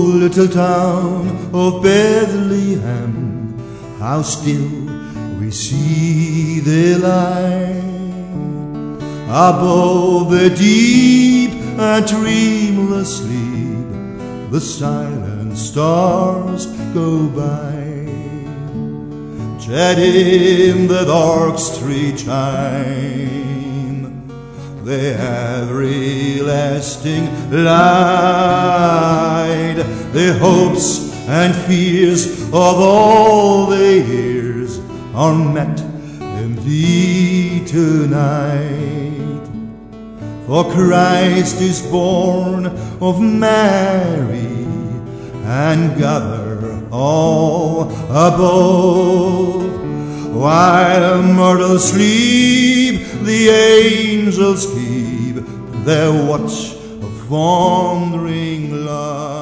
little town of Bethlehem, how still we see thee lie. Above the deep and dreamless sleep, the silent stars go by. Treading the dark street chime, the everlasting light, the hopes and fears of all the years are met in thee tonight. For Christ is born of Mary, and gather all above. While mortals sleep, the angels keep their watch of wandering love.